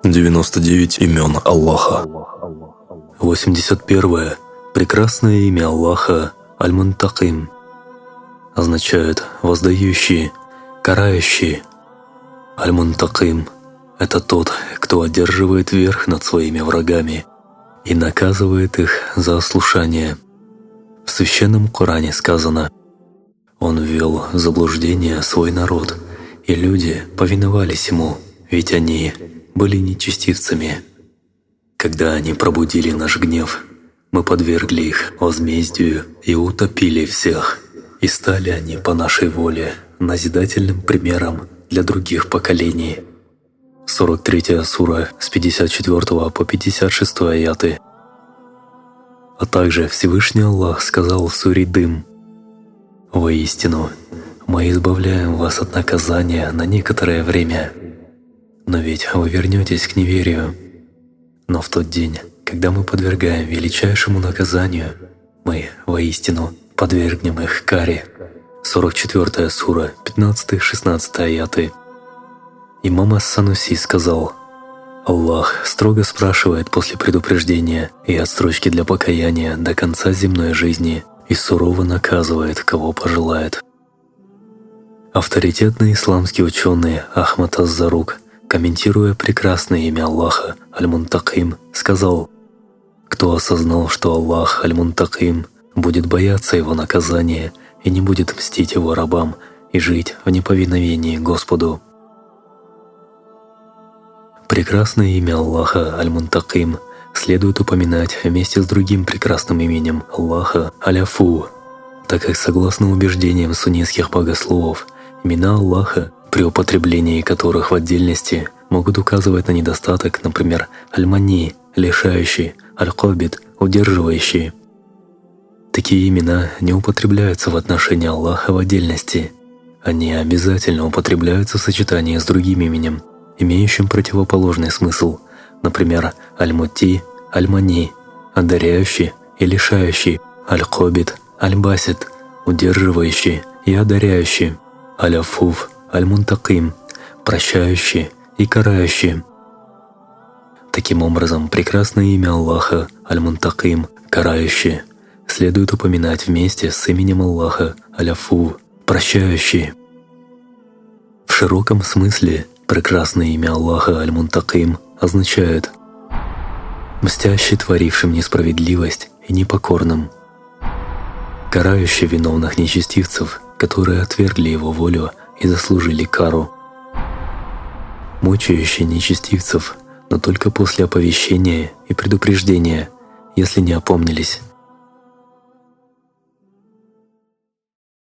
99 имен Аллаха. 81. Прекрасное имя Аллаха Аль-Мунтаким означает «воздающий», «карающий». Аль-Мунтаким – это тот, кто одерживает верх над своими врагами и наказывает их за ослушание. В Священном Коране сказано: «Он ввел в заблуждение свой народ, и люди повиновались ему, ведь они были нечестивцами. Когда они пробудили наш гнев, мы подвергли их возмездию и утопили всех, и стали они по нашей воле назидательным примером для других поколений». 43 сура с 54 по 56 аяты. А также Всевышний Аллах сказал в суре Дым: «Воистину, мы избавляем вас от наказания на некоторое время, но ведь вы вернетесь к неверию. Но в тот день, когда мы подвергаем величайшему наказанию, мы, воистину, подвергнем их каре». 44 сура, 15-16 аяты. Имам Ас-Сануси сказал: «Аллах строго спрашивает после предупреждения и отсрочки для покаяния до конца земной жизни и сурово наказывает, кого пожелает». Авторитетный исламский ученый Ахмад Аз-Зарук, комментируя прекрасное имя Аллаха Аль-Мунтаким, сказал: «Кто осознал, что Аллах Аль-Мунтаким будет бояться его наказания и не будет мстить его рабам и жить в неповиновении Господу». Прекрасное имя Аллаха Аль-Мунтаким следует упоминать вместе с другим прекрасным именем Аллаха Аль-Афу, так как, согласно убеждениям суннитских богословов, имена Аллаха, при употреблении которых в отдельности могут указывать на недостаток, например, Аль-Мани – лишающий, Аль-Кобид – удерживающий. Такие имена не употребляются в отношении Аллаха в отдельности. Они обязательно употребляются в сочетании с другим именем, имеющим противоположный смысл, например, Аль-Мути, Аль-Мани, одаряющий и лишающий, Аль-Кобид, Аль-Басит, удерживающий и одаряющий, Аль-Афуф, Аль-Мунтаким, прощающий и карающий. Таким образом, прекрасное имя Аллаха Аль-Мунтаким, карающий, следует упоминать вместе с именем Аллаха Аль-Афу, прощающий. В широком смысле прекрасное имя Аллаха Аль-Мунтаким означает «мстящий творившим несправедливость и непокорным», карающий виновных нечестивцев, которые отвергли его волю и заслужили кару, мучающий нечестивцев, но только после оповещения и предупреждения, если не опомнились.